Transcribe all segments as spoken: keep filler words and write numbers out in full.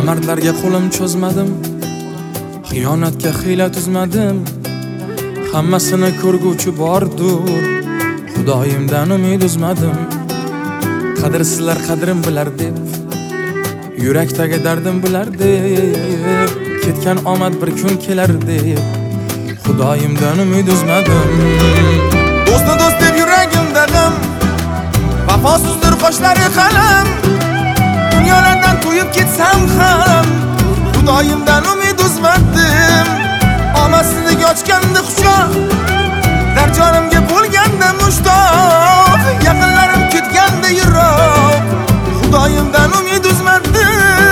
Nomardlarga qo'lim cho'zmadim, xiyonatga hiyla tuzmadim. Hammasini ko'rguvchi bordur, Xudoyimdan umid uzmadim. Qadrsizlar qadrim bilar deb, yurakdagi dardim bilar deb, ketgan omad bir kun kelar deb, Xudoyimdan umid uzmadim. Do'stni do'st deb yuragimda g'am, vafosizdir qoshlari qalam. Dunyolardan to'yib ketsam ham, Xudoyimdan umid uzmadim. Omadsizlik ochganda quchoq, dar jonimga bo'lganda mushtoq, yaqinlarim ketganda yiroq, Xudoyimdan umid uzmadim.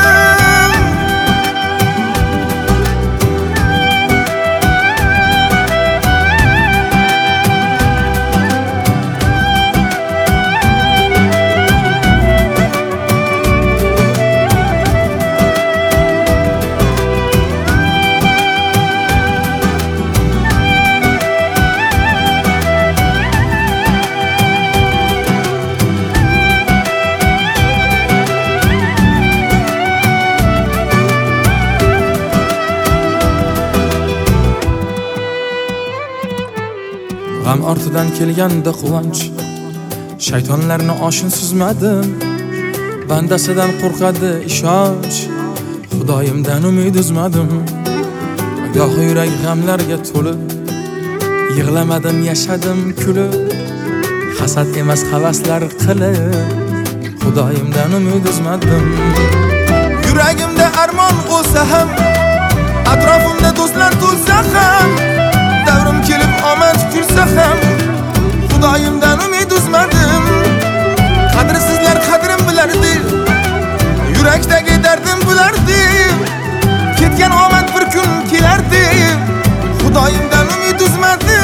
G'am ortidan kelganda quvonch, shaytonlarni oshin suzmadim. Bandasidan qo'rqadi ishonch, Xudoyimdan umid uzmadim. Goh yurak g'amlarga to'lib, yig'lamadim, yashadim kulib. Hasad emas havaslar qilib, Xudoyimdan umid uzmadim. Yuragimda armon bo'lsa ham, atrofimda do'stlar to'lsa ham, davrim kelib omad kulsa ham, Xudoyimdan umid uzmadim. Qadrsizlar qadrim bilardi, yurakdagi dardim bilardi. Ketgan omad bir kun kelardi, Xudoyimdan umid uzmadim.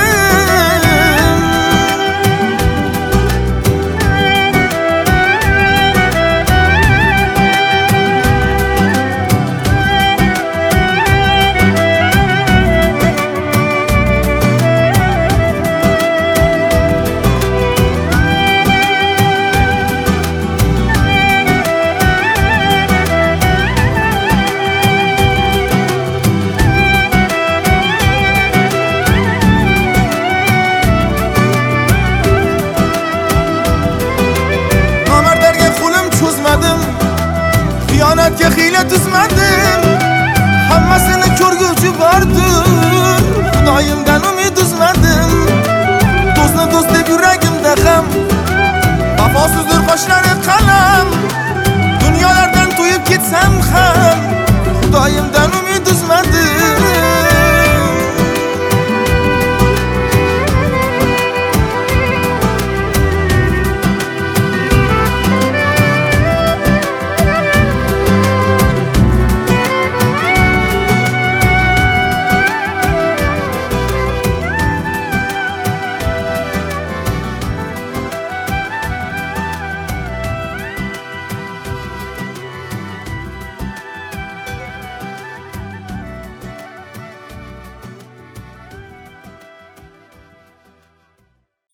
Xiyonatga hiyla tuzmadim. Hammasini ko'rguvchi bordur, Xudoyimdan umid uzmadim. Do'stni do'st deb yuragimda g'am, vafosizdir qoshlari qalam. Dunyolardan to'yib ketsam ham, Xudoyimdan